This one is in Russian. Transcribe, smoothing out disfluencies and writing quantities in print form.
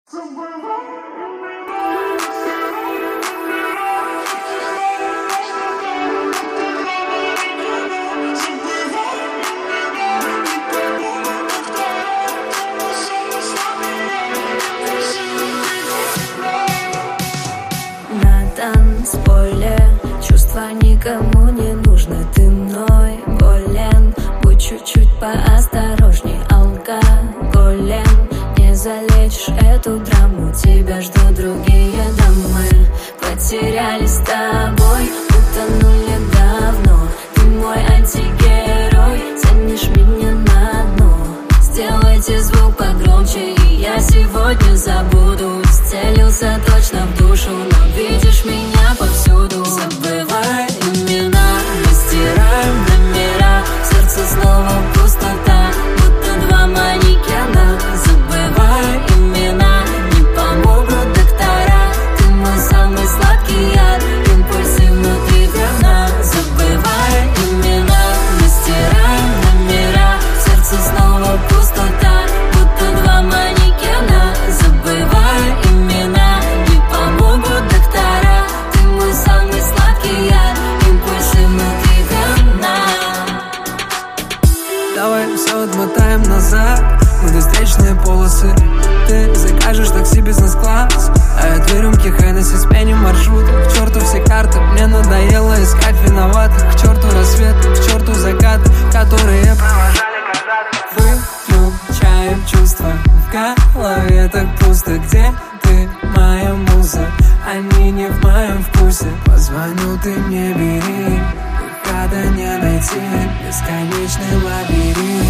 На танцполе чувства никому не нужны. Ты мной болен, будь чуть-чуть поосторожней. Алкоголем не залечишь эту драму. Тебя ждут другие домы. Потерялись с тобой, утонули давно. Ты мой антигерой, тянешь меня на дно. Сделайте звук погромче, и я сегодня забуду. Целился точно в душу, но видишь меня повсюду. Забывай имена, мы стираем номера. В сердце снова пустота, будто два манекена. Забывай имена, не помогут доктора. Ты мой самый сладкий яд, импульсы внутри говна. Забывай имена, мы стираем номера. В сердце снова пустота, будто два манекена. Забывай имена, не помогут доктора. Ты мой самый сладкий яд, импульсы внутри говна. Давай все отмотаем назад, мы встречные полосы. Ты закажешь такси бизнес-класс, а я 2 рюмки Хеннесси спеним маршрут. К черту все карты, мне надоело искать виноватых. К черту рассвет, к черту закат, которые провожали когда-то. Выключаем чувства, в голове так пусто. Где ты, моя муза? Они не в моем вкусе. Позвоню, ты мне бери, выхода не найти. Бесконечный лабиринт.